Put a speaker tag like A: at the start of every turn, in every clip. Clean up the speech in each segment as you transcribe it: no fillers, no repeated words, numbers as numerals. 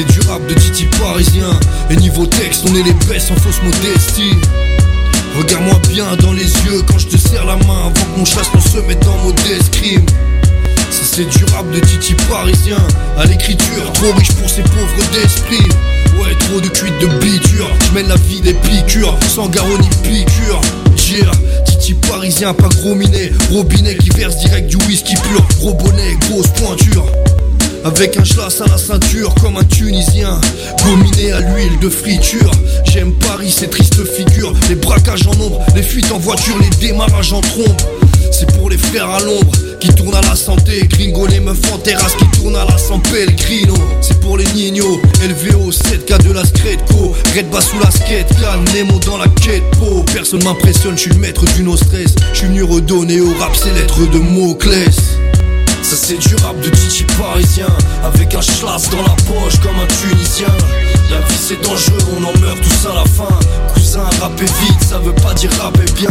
A: du rap de Titi parisien. Et niveau texte, on est les best en fausse modestie. Regarde-moi bien dans les yeux quand je te serre la main avant que mon chasse ne se mette en mode escrime. Ça c'est du rap de Titi parisien. À l'écriture, trop riche pour ces pauvres d'esprit. Ouais, trop de cuites de biture. J'mène la vie des piqûres, sans garrot ni piqûre. Yeah, Titi parisien, pas gros minet. Robinet qui verse direct du whisky pur. Gros bonnet, grosse pointure. Avec un schlass à la ceinture comme un Tunisien. Gominé à l'huile de friture. J'aime Paris, ces tristes figures. Les braquages en ombre, les fuites en voiture, les démarrages en trombe. C'est pour les frères à l'ombre qui tournent à la santé. Gringo, les meufs en terrasse qui tournent à la San Pellegrino. C'est pour les nignos, LVO, 7K de la Scredco. Red bas sous la skate, can, Nemo dans la quête po. Personne m'impressionne, je suis le maître du no stress. Je suis venu redonner au rap ces lettres de Moclès. Ça c'est du rap de Titi parisien. Avec un schlass dans la poche comme un Tunisien. La vie c'est dangereux, on en meurt tous à la fin. Cousin, rapper vite, ça veut pas dire rapper bien.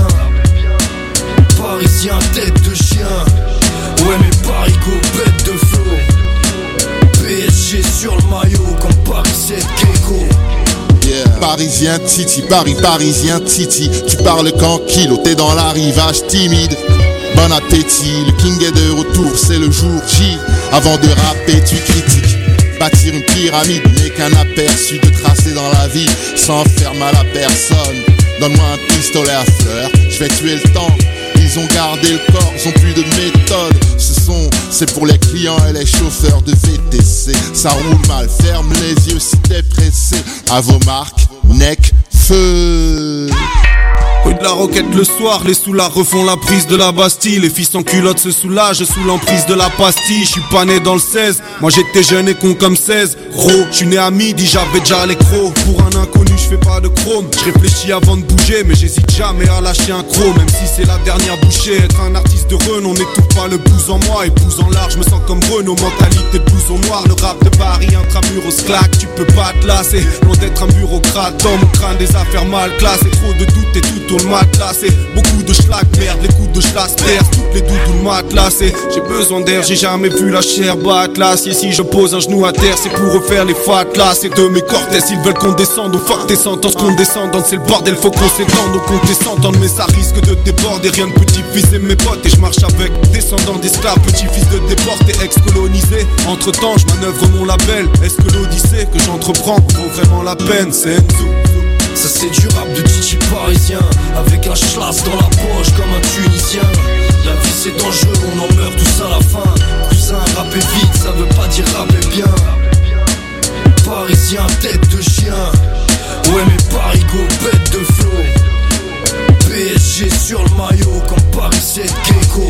A: Parisien, tête de chien. Ouais mais Parigo, bête de flow. PSG sur le maillot comme Paris 7 Gecko.
B: Yeah. Parisien Titi, parisien Titi. Tu parles qu'en kilo, t'es dans l'arrivage timide. Bon appétit, le king est de retour, c'est le jour J. Avant de rapper, tu critiques. Bâtir une pyramide n'est qu'un aperçu de tracé dans la vie sans faire mal à personne. Donne-moi un pistolet à fleurs, je vais tuer le temps. Ils ont gardé le corps, ils ont plus de méthode. C'est pour les clients et les chauffeurs de VTC. Ça roule mal, ferme les yeux si t'es pressé. À vos marques, neck, feu.
C: Rue de la Roquette le soir, les soulards refont la prise de la Bastille. Les filles sans culottes se soulagent sous l'emprise de la pastille. Je suis pas né dans le 16, moi j'étais jeune et con comme 16. Gros, je suis né à midi, j'avais déjà les crocs. Pour un inconnu, je fais pas de chrome. Je réfléchis avant de bouger, mais j'hésite jamais à lâcher un croc. Même si c'est la dernière bouchée, être un artiste de renom n'étouffe pas le blues en moi. Et blues en large, je me sens comme Renault, mentalité de blouson noir. Le rap de Paris, intramuros claque, tu peux pas te lasser. Loin d'être un bureaucrate, dans mon crâne des affaires mal classées. Trop de doutes et tout le matelassé, beaucoup de schlag, merde, les coups de schlass percent, toutes les doudounes matelassées. J'ai besoin d'air, j'ai jamais vu la chair battre l'acier. Si je pose un genou à terre, c'est pour refaire les fatlas. C'est de mes cortès, ils veulent qu'on descende au fuck des sentences condescendantes. C'est le bordel, faut qu'on s'étende, donc on descende. Mais ça risque de déborder, rien de petit-fils et mes potes. Et je marche avec descendants d'esclaves, petit-fils de déportés, ex-colonisés. Entre temps, je manœuvre mon label. Est-ce que l'odyssée que j'entreprends vaut vraiment la peine? C'est Enzo.
A: Ça c'est du rap de Titi parisien. Avec un schlass dans la poche comme un Tunisien. La vie c'est dangereux, on en meurt tous à la fin. Cousin, rapper vite, ça veut pas dire rapper bien. Parisien, tête de chien. Ouais mais Parigo, bête de flow. PSG sur le maillot comme Paris 7 Gecko.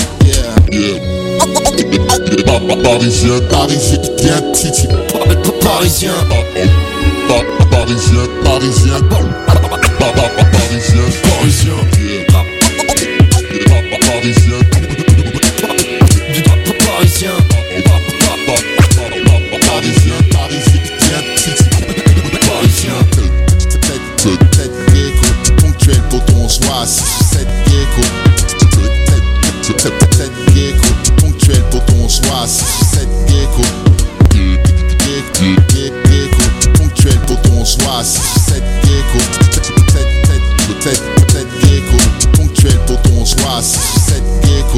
B: Parisien, parisien Titi.
A: Parisien.
B: Parisien, parisien, parisien, parisien, parisien,
A: parisien,
B: parisien, parisien, tête gecko, ponctuel pour ton soir, 6 ou 7 gecko, tête gecko, ponctuel pour ton soir, 6 ou 7 gecko, ponctuel pour ton soir, 6 ou 7 gecko, tête gecko, ponctuel pour ton soir, 6 ou 7 gecko.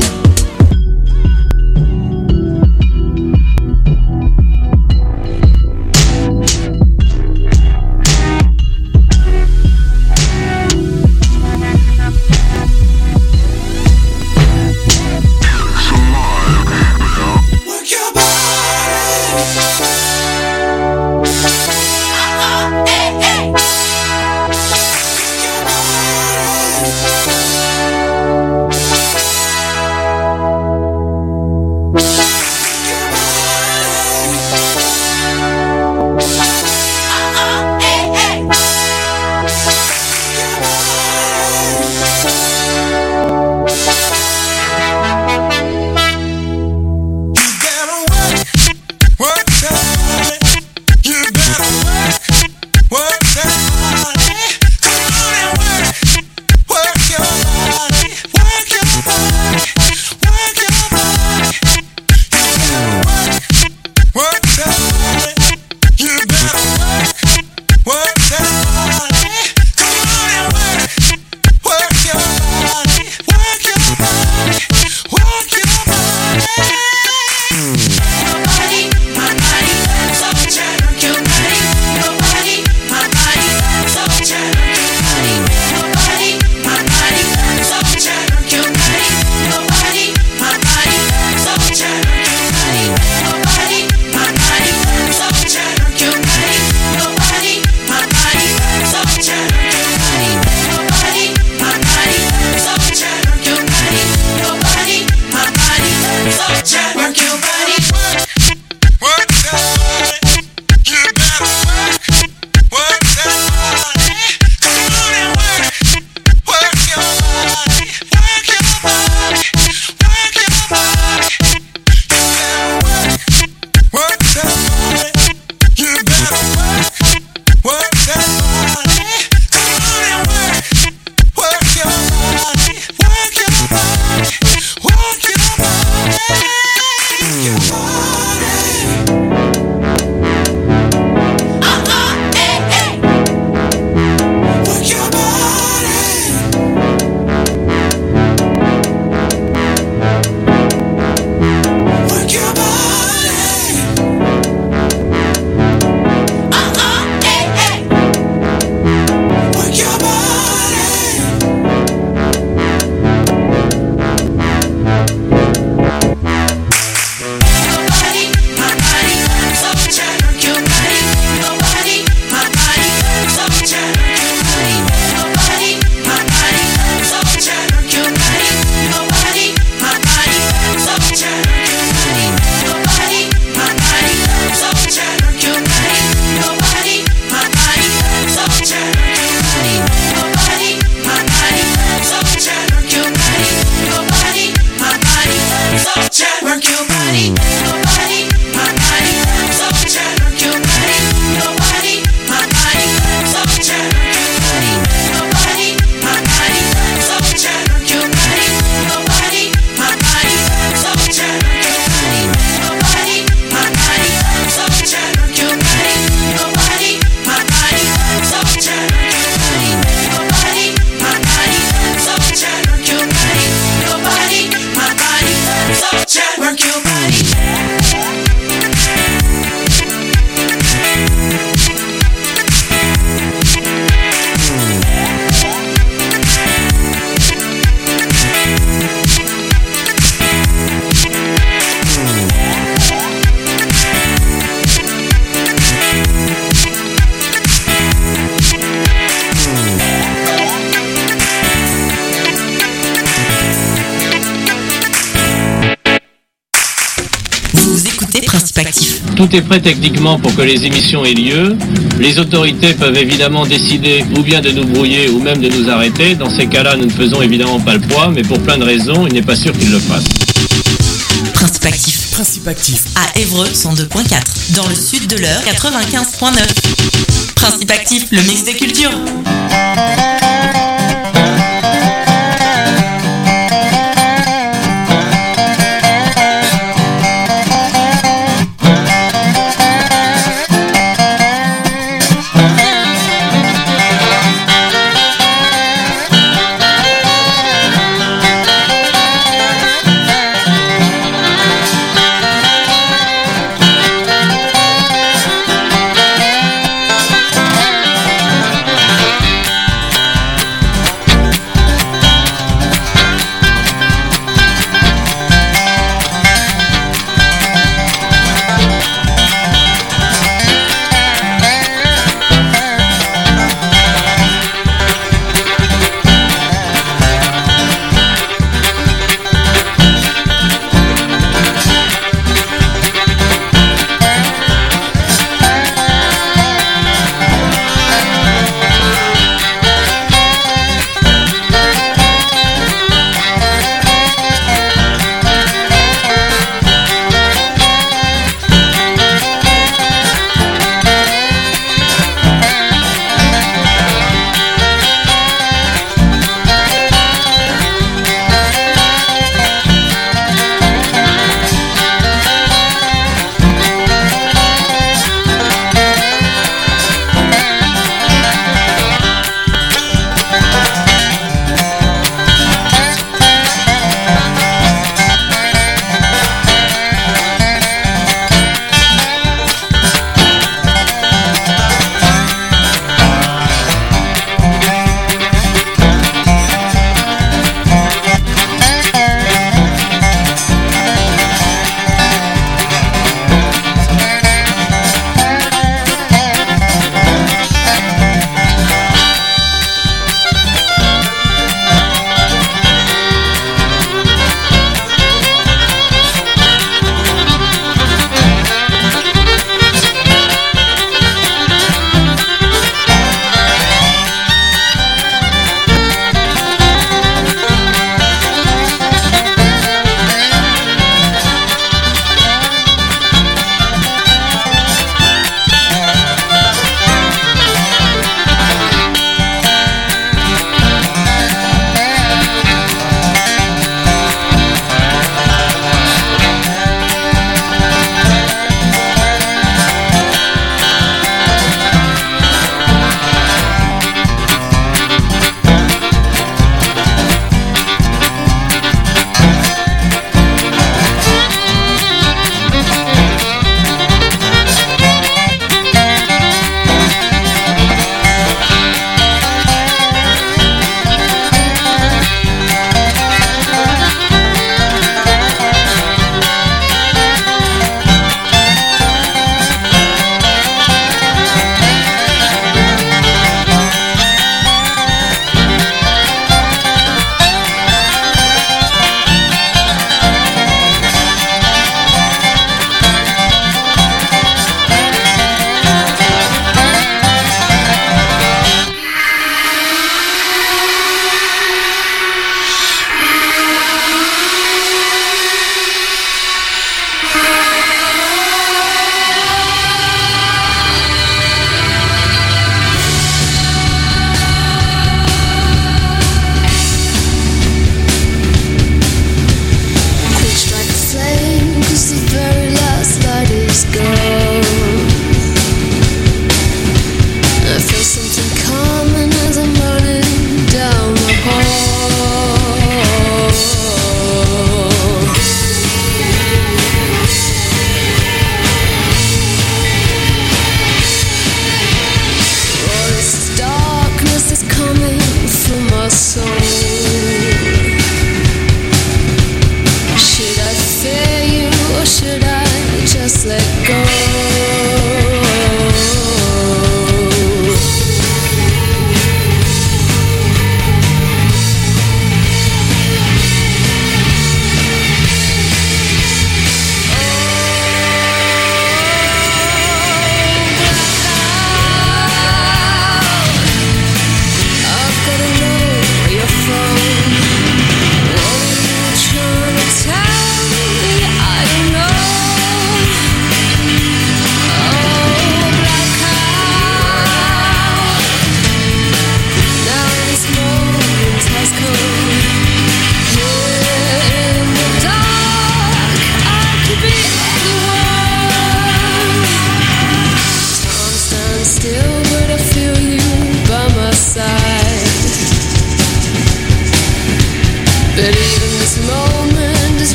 D: Tout est prêt techniquement pour que les émissions aient lieu. Les autorités peuvent évidemment décider ou bien de nous brouiller ou même de nous arrêter. Dans ces cas-là, nous ne faisons évidemment pas le poids, mais pour plein de raisons, il n'est pas sûr qu'ils le fassent.
E: Principe actif.
F: Principe actif.
E: À Évreux, 102.4. Dans le sud de l'Eure, 95.9. Principe actif, le mix des cultures.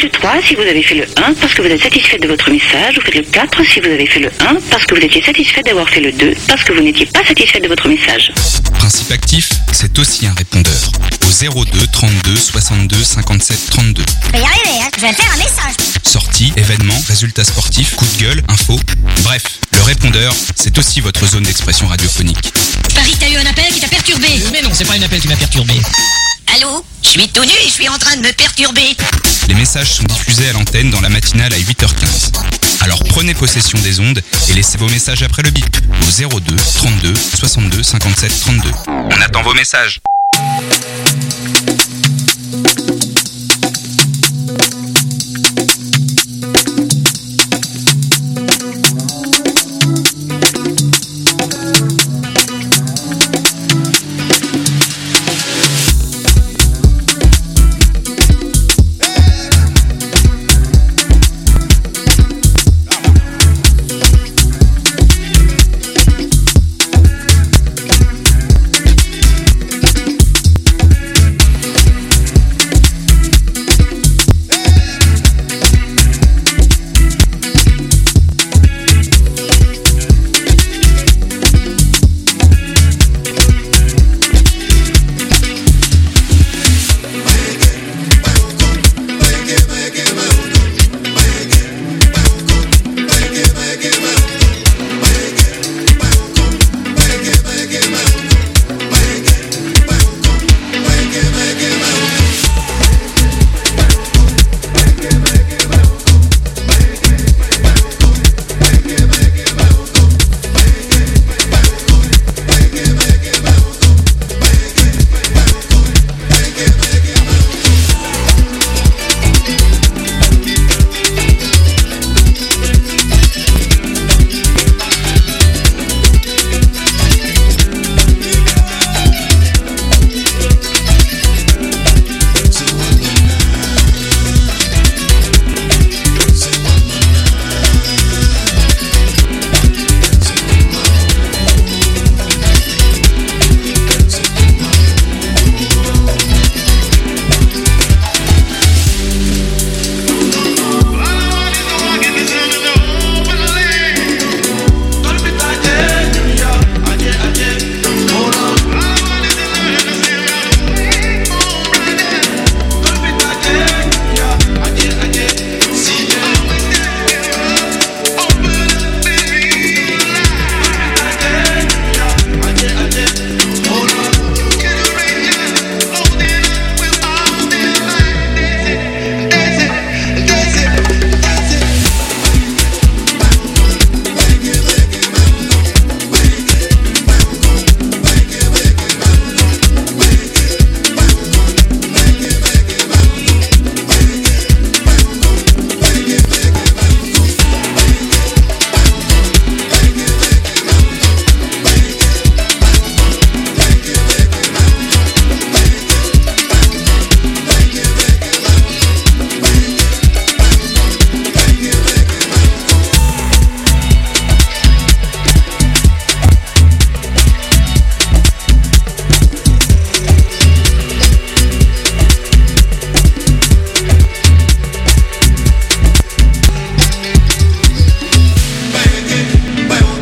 F: le 3 si vous avez fait le 1 parce que vous êtes satisfait de votre message. Vous faites le 4 si vous avez fait le 1 parce que vous étiez satisfait d'avoir fait le 2 parce que vous n'étiez pas satisfait de votre message.
G: Principe actif, c'est aussi un répondeur. Au 02 32 62 57 32.
H: Je vais y arriver, hein. Je vais faire un message.
G: Sorties, événements, résultats sportifs, coups de gueule, infos. Bref, le répondeur, c'est aussi votre zone d'expression radiophonique.
H: Paris, t'as eu un appel qui t'a perturbé.
I: Mais non, c'est pas un appel qui m'a perturbé.
H: Allô? Je suis tout nu et je suis en train de me perturber.
G: Les messages sont diffusés à l'antenne dans la matinale à 8h15. Alors prenez possession des ondes et laissez vos messages après le bip au 02 32 62 57 32. On attend vos messages.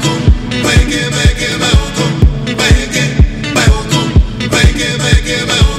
A: Make it